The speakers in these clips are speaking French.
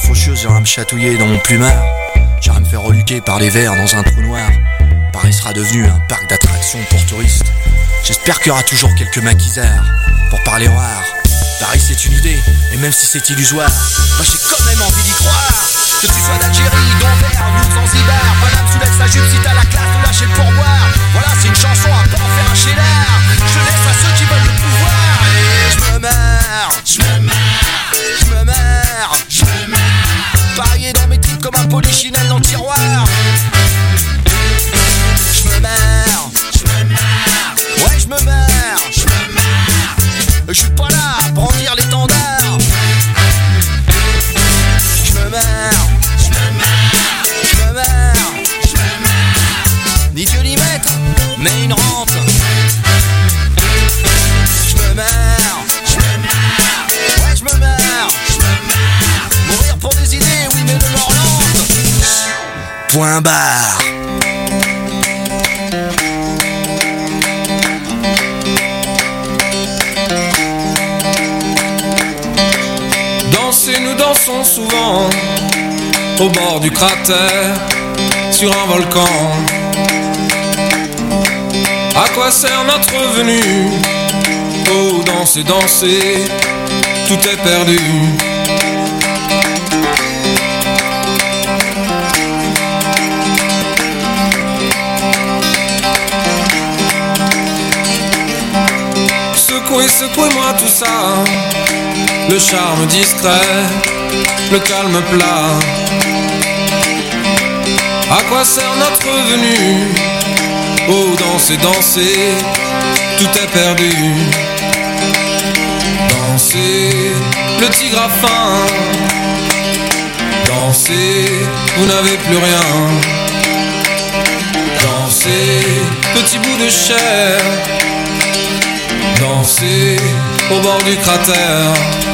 trop chieuse viendra me chatouiller dans mon plumard. J'irai me faire reluquer par les vers dans un trou noir. Paris sera devenu un parc d'attractions pour touristes. J'espère qu'il y aura toujours quelques maquisards pour parler rare. Paris c'est une idée, et même si c'est illusoire, moi j'ai quand même envie d'y croire. Que tu sois d'Algérie, d'Anvers ou de Zanzibar, Paname soulève sa jupe si t'as la classe de lâcher le pourboire. Voilà, c'est une chanson à pas en faire un cheddar. Je laisse à ceux qui veulent le pouvoir. Et je me marre, je me marre, je me marre, je me marre. Paris est dans mes tripes comme un polichinelle dans le tiroir. Je me marre, je me marre, ouais je me marre, je me marre. Je suis pas là à brandir l'étendard. Je me marre, je me marre, je me marre, je me marre. Ni Dieu ni maître, mais une rente. Je me marre, je me marre, ouais je me marre, je me marre. Mourir pour des idées, oui mais de mort lente. Point barre. Nous dansons souvent au bord du cratère sur un volcan. À quoi sert notre venue? Oh, danser, danser, tout est perdu. Secouez, secouez-moi tout ça. Le charme discret, le calme plat. À quoi sert notre venue? Oh, danser, danser, tout est perdu. Dansez, le tigre a faim. Dansez, vous n'avez plus rien. Dansez, petit bout de chair. Dansez, au bord du cratère.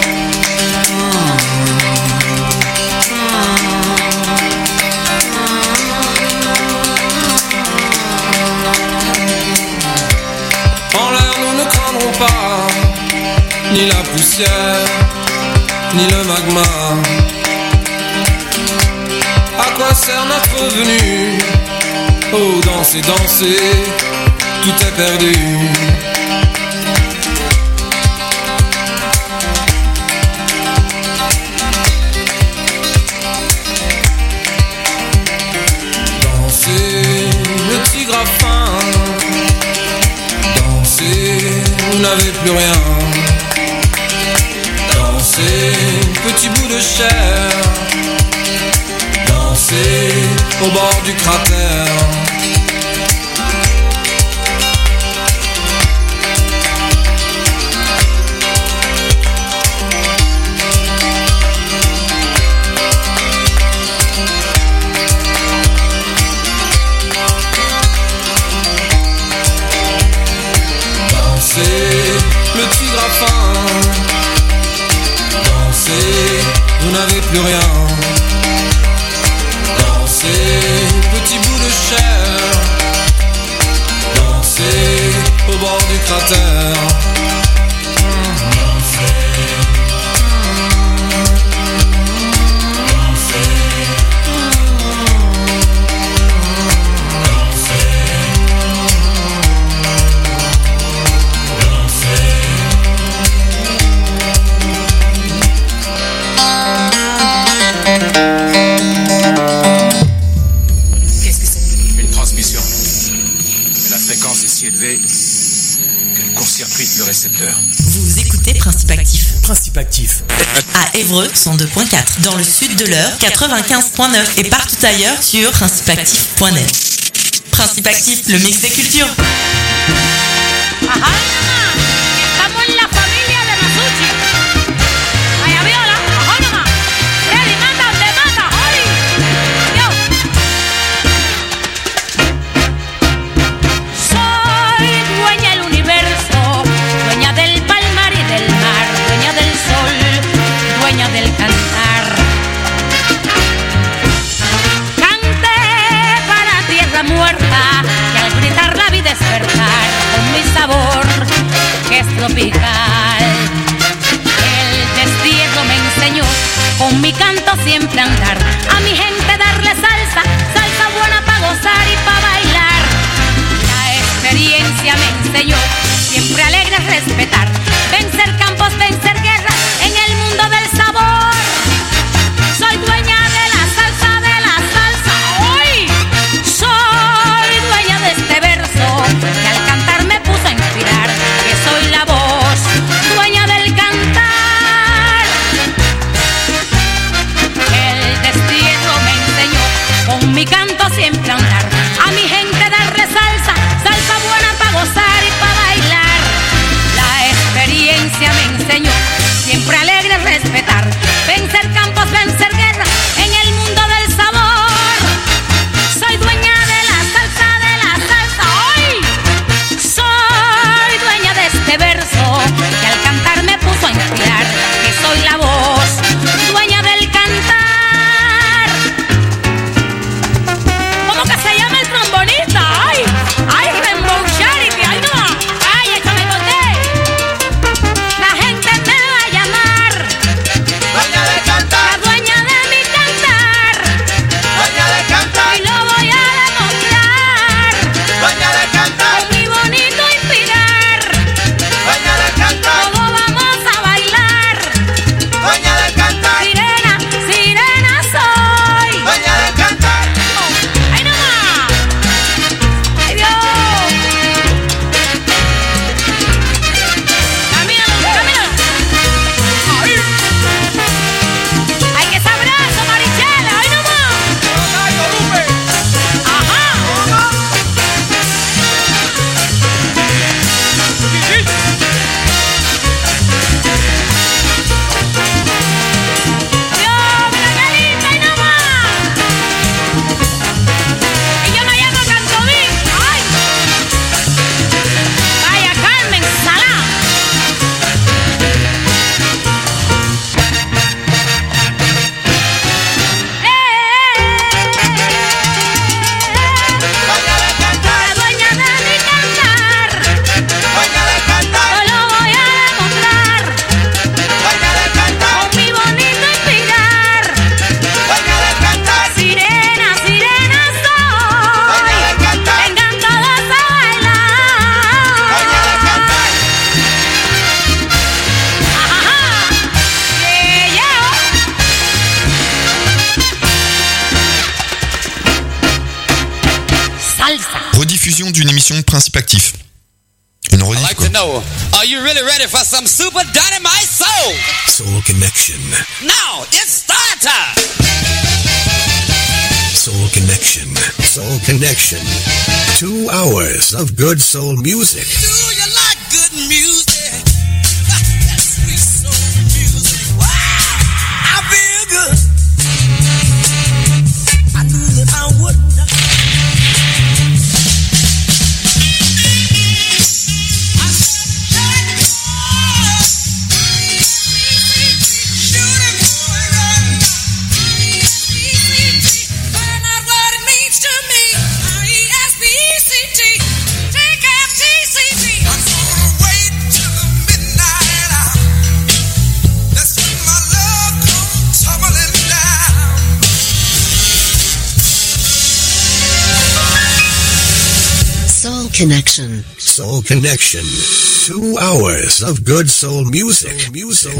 En l'air nous ne craindrons pas ni la poussière, ni le magma. À quoi sert notre venue? Oh, danser, danser, tout est perdu. Vous n'avez plus rien. Dansez, petit bout de chair. Dansez au bord du cratère. Le tigre a faim. Dansez, vous n'avez plus rien. Dansez, petit bout de chair. Dansez, au bord du cratère. Qu'est-ce que c'est? Une transmission. Mais la fréquence est si élevée qu'elle court-circuite le récepteur. Vous écoutez Principe Actif. Principe Actif. À Évreux, 102.4. Dans le sud de l'Eure, 95.9. Et partout ailleurs sur principeactif.net. Principe Actif, le mix des cultures. Ajá, estamos en la familia de Masucci. Maya Viola, ajá nomás. Freddy manda donde manda, Oli. Yo. Soy dueña del universo, dueña del palmar y del mar, dueña del sol, dueña del cantar. Canté para tierra muerta y al gritar la vi despertar con mi sabor que es tropical. canto siempre andar. A mi gente darle salsa, salsa buena pa' gozar y pa' bailar. La experiencia me enseñó siempre alegre respetar. Vencer campos, vencer guerras en el mundo del sabor. Soy dueña de la salsa, hoy. Soy dueña de este verso que al cantar me puso a inspirar. Que soy la voz, dueña del cantar. El destierro me enseñó con mi canto siempre andar. A mi gente darle salsa, salsa buena pa' gozar y pa' bailar. La experiencia me enseñó siempre alegre respetar. Vencer campos, vencer guerra en el mundo del sabor. Soy dueña de la salsa, hoy. Soy dueña de este verso que al cantar me puso a inspirar. Que soy la voz, dueña del cantar. ¿Cómo que se llama el trombonista? Ay, Rainbow Charity, ay no. Ay, échame conté. La gente me va a llamar dueña de cantar, la dueña de mi cantar. dueña de cantar, Y lo voy a demostrar dueña de cantar, con mi bonito inspirar. dueña de cantar, Todos vamos a bailar. dueña de cantar, Sirena, sirena soy. dueña de cantar. ¡Ay, no más! ¡Ay, Dios! ¡Camínalo, camínalo! ¡Ay! ¡Ay, qué sabroso, Marichela! ¡Ay, no más! ¡Ajá! ¡Dios, mira qué lindo! ¡Ay, no más! Y yo me llamo Cantovín. ¡Ay! Vaya Carmen Salá. Dueña de cantar, La dueña de mi cantar. dueña de cantar, Yo lo voy a demostrar dueña de cantar, con mi bonito inspirar. dueña de cantar, Sirena, sirena dueña soy. de cantar, Vengan todos a dueña de bailar. cantar. Ajá. Yeah, yeah. Salsa. Rediffusion d'une émission de Principe Actif. Une I'd rediff like quoi. to know, are you really ready for some super dynamite soul? Soul Connection. Now, it's start time! Soul Connection. Soul Connection. 2 hours of good soul music. Do you like good music? That sweet soul music. Wow! I feel good. I knew that I would. Find out what it means to me. R-E-S-P-E-C-T. Take-F-T-C-T. I'm gonna wait till the midnight hour. That's when my love comes tumbling down. Soul Connection. Soul Connection. 2 hours of good soul music. Music.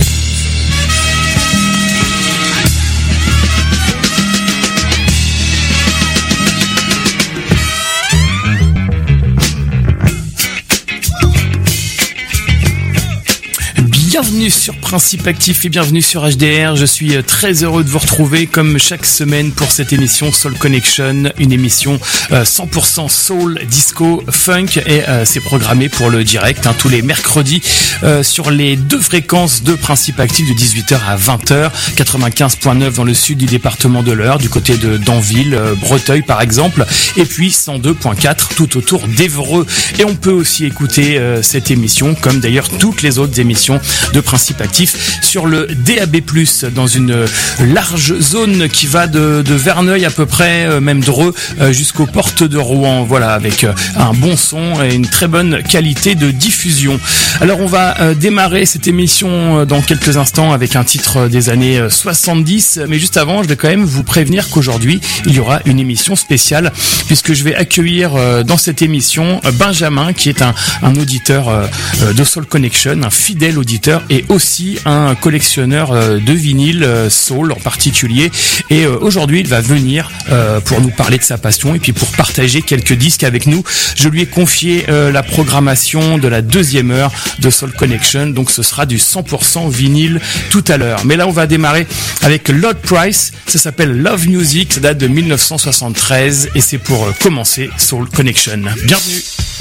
Bienvenue sur Principe Actif et bienvenue sur HDR. Je suis très heureux de vous retrouver comme chaque semaine pour cette émission Soul Connection, une émission 100% soul, disco, funk et c'est programmé pour le direct tous les mercredis sur les 2 fréquences de Principe Actif de 18h à 20h, 95.9 dans le sud du département de l'Eure, du côté de Danville, Breteuil par exemple, et puis 102.4 tout autour d'Évreux. Et on peut aussi écouter cette émission comme d'ailleurs toutes les autres émissions de Principe Actif sur le DAB+, dans une large zone qui va de Verneuil à peu près, même Dreux, jusqu'aux portes de Rouen. Voilà, avec un bon son et une très bonne qualité de diffusion. Alors on va démarrer cette émission dans quelques instants avec un titre des années 70, mais juste avant, je vais quand même vous prévenir qu'aujourd'hui, il y aura une émission spéciale, puisque je vais accueillir dans cette émission Benjamin, qui est un auditeur de Soul Connection, un fidèle auditeur et aussi un collectionneur de vinyle soul en particulier. Et aujourd'hui, il va venir pour nous parler de sa passion et puis pour partager quelques disques avec nous. Je lui ai confié la programmation de la deuxième heure de Soul Connection, donc ce sera du 100% vinyle tout à l'heure. Mais là, on va démarrer avec Lord Price. Ça s'appelle Love Music, ça date de 1973 et c'est pour commencer Soul Connection. Bienvenue.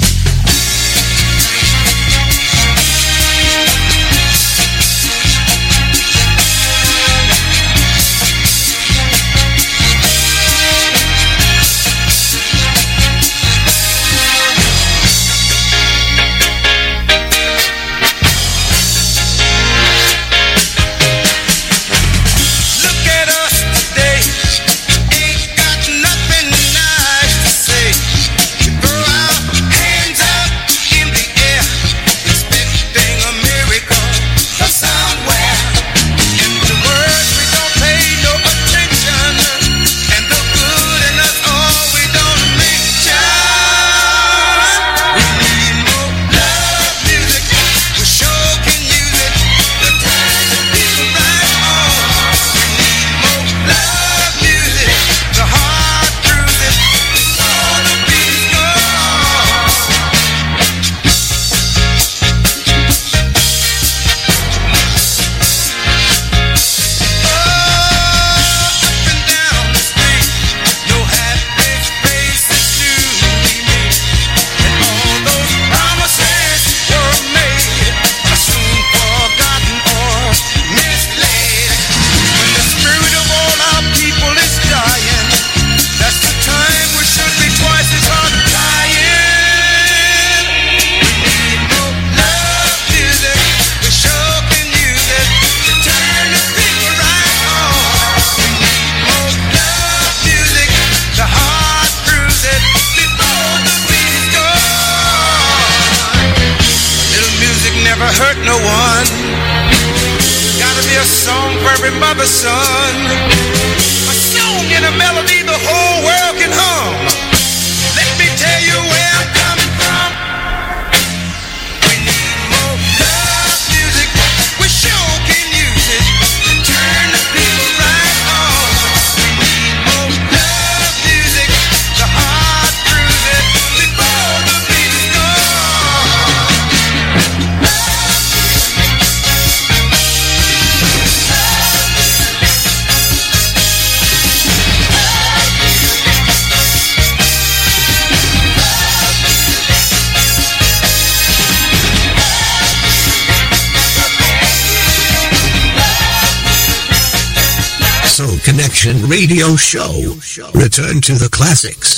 Connection Radio Show. Return to the classics.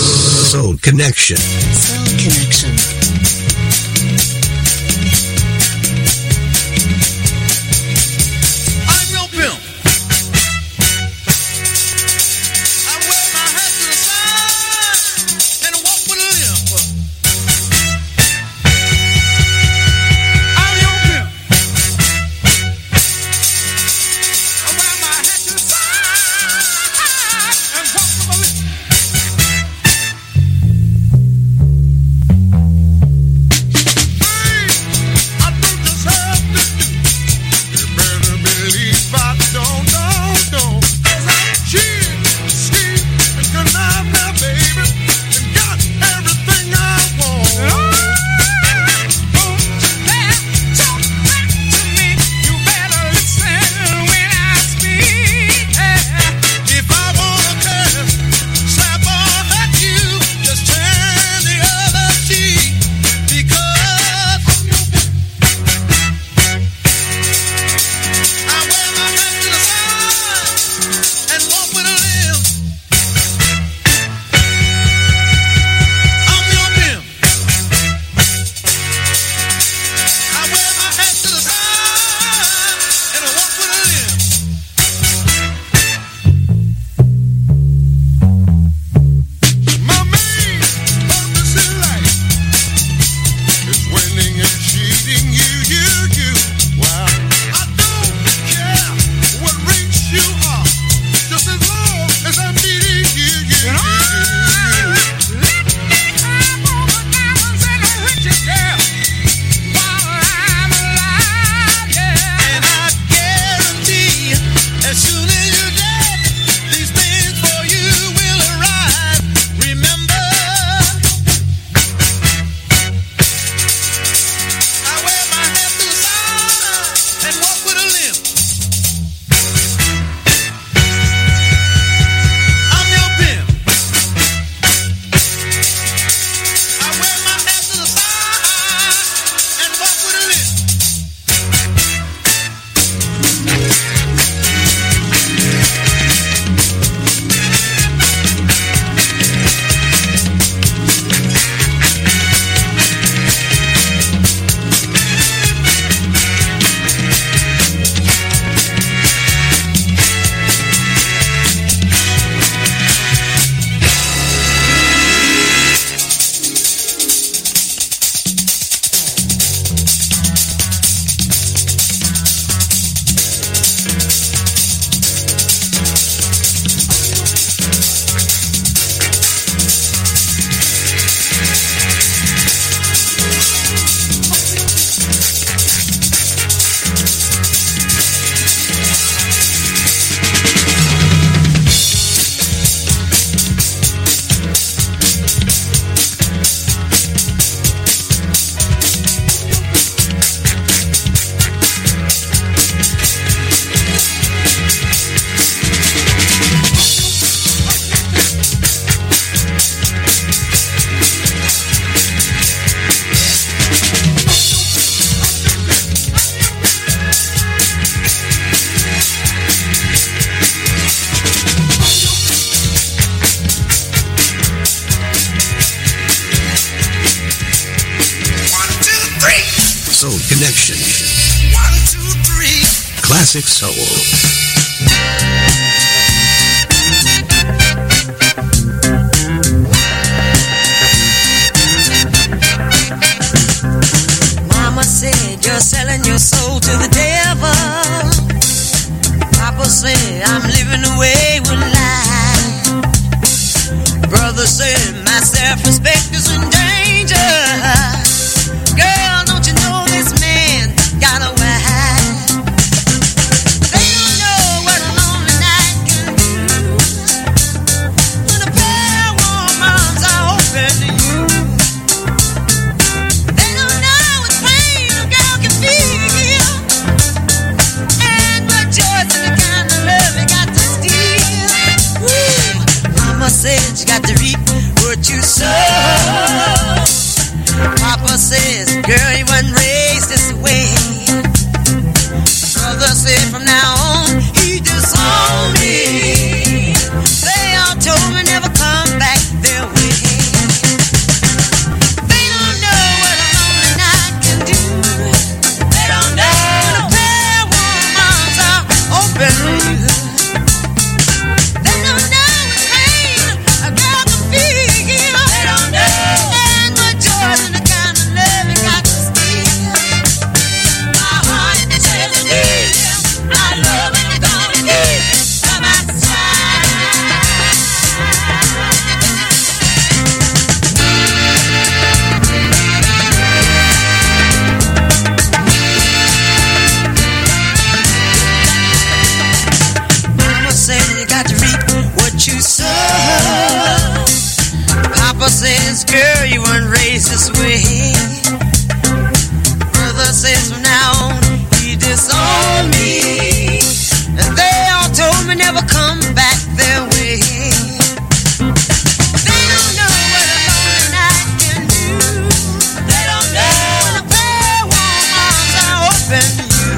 Soul Connection. Soul Connection. Soul Connection. 1, 2, 3. Classic Soul. Mama said you're selling your soul to the devil. Papa said I'm living away with life. Brother said my self-respect is in danger. Girl, don't you know this man got a wife? They don't know what a lonely night can do when a pair of warm arms are open to you. They don't know what pain a girl can feel and what joys in the kind of love you got to steal. Woo. Mama said you got to reap what you sow. Papa says, girl, you wasn't raised this way. Brother said, from now on, he disowned me. They all told me never come back their way. They don't know what a lonely night can do. They don't know when a pair of warm arms are open to you. They don't know what pain a girl can feel. They don't know and what joys in the kind of love you got to steal. My heart is telling me I love and I'm gonna need by my side. Mama said you got to reap what you sow. Papa says, girl, you weren't raised this way. Brother says, from now on, he disowned me. And they all told me never come back their way. They don't know what a lonely night can do. They don't know when a pair of warm arms are open to you.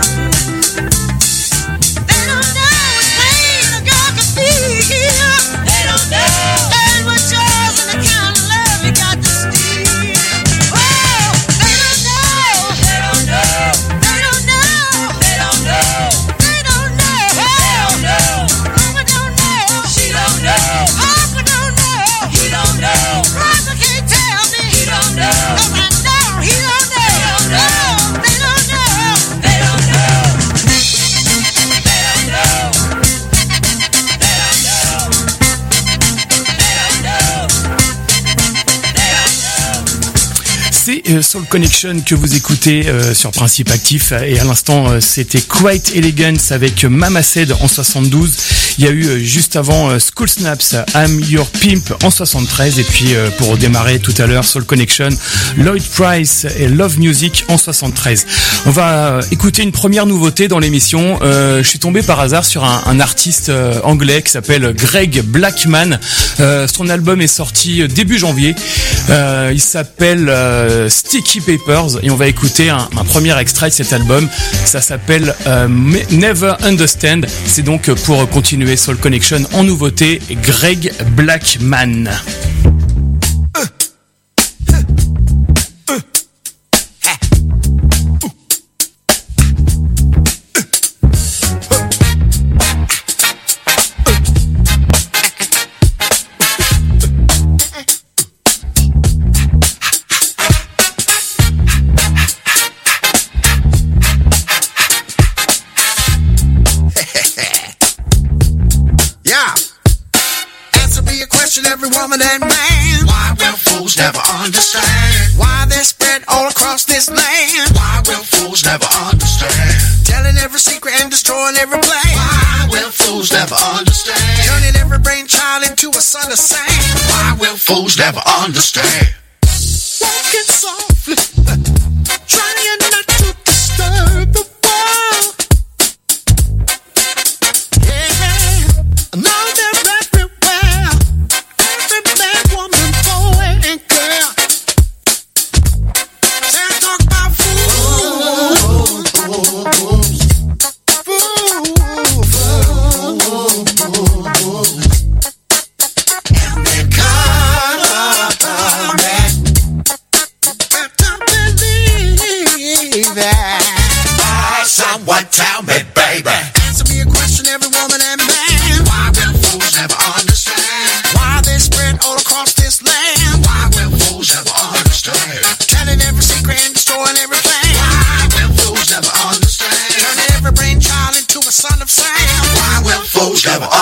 They don't know what pain a girl can feel. They don't know and what joys in the kind of love you got to steal. Oh, they don't know. They don't know. They don't know. They don't know. They don't know. They don't know. Mama don't know. She don't know. Papa don't know. He don't know. Brother can't tell me. He don't know. 'Cause I know he don't know. They don't know. They don't know. They don't know. They don't know. C'est Soul Connection que vous écoutez sur Principe Actif, et à l'instant c'était Quite Elegance avec Mama Said en 72. Il y a eu juste avant School Snaps, I'm Your Pimp en 73, et puis pour démarrer tout à l'heure Soul Connection, Lloyd Price et Love Music en 73. On va écouter une première nouveauté dans l'émission. Je suis tombé par hasard sur un artiste anglais qui s'appelle Greg Blackman. Son album est sorti début janvier. Il s'appelle Sticky Papers, et on va écouter un premier extrait de cet album. Ça s'appelle Never Understand. C'est donc pour continuer Soul Connection en nouveauté, Greg Blackman. Every woman and man, why will fools never understand? Why they're spread all across this land? Why will fools never understand? Telling every secret and destroying every plan. Why will fools never understand? Turning every brainchild into a son of sand. Why will fools never understand? Walking softly, trying not to disturb the world. Yeah, now they're everywhere. Every man, woman, boy, and girl. They talk about fools. And they come back. Got to believe.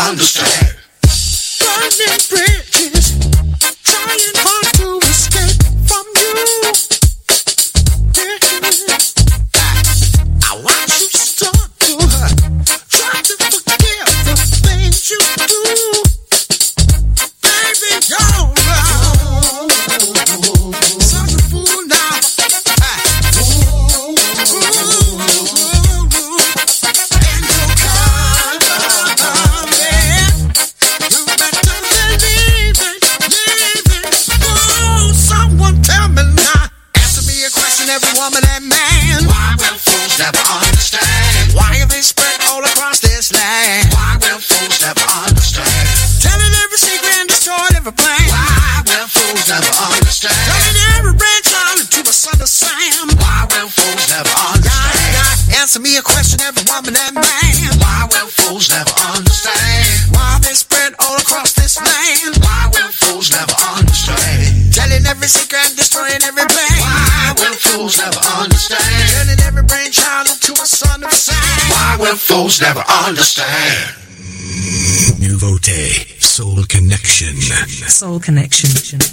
understand. Burning bridges, trying hard to escape from you. I watch you start to try to forget the things you do. Baby, you're wrong. Such a fool now. And you're coming. You better leave it. Oh, someone tell me now. Answer me a question, every woman and man. Why will fools never understand? Why are they spread all across this land? Why will fools never understand? Telling every secret and destroying every plan. Why will fools never understand? Telling every branch on to a son of Sam. Why will fools never understand? Answer me a question, every woman and man. Why will fools never understand? Why they spread all across this land? Why will fools never understand? Telling every secret and destroying every plan. Why will fools never understand? Turning every brainchild into a son of Sam. Why will fools never understand? Nouveauté, Soul Connection. Soul Connection.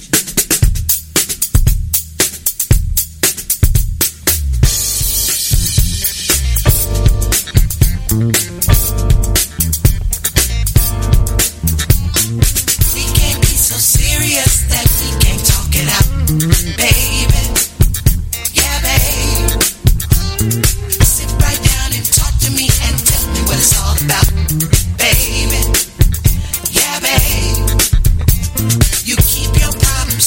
We can't be so serious that we can't talk it out, baby. Yeah, babe. Sit right down and talk to me and tell me what it's all about, baby. Yeah, babe. You keep your problems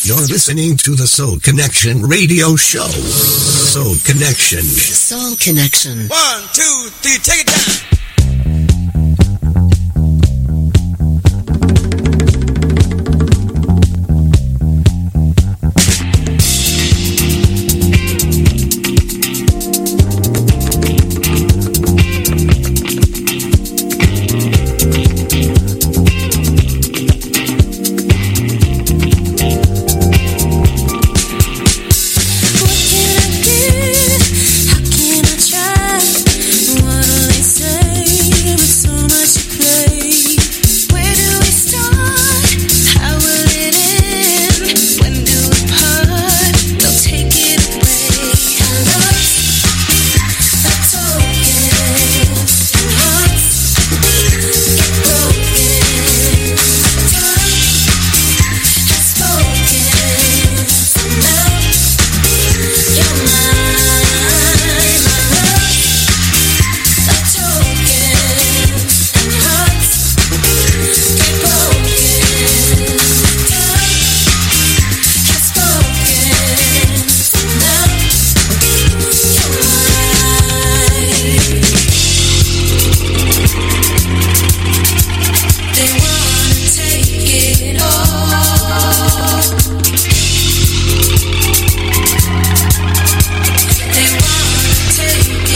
You're listening to the Soul Connection radio show. Soul Connection. Soul Connection. 1, 2, 3, take it down.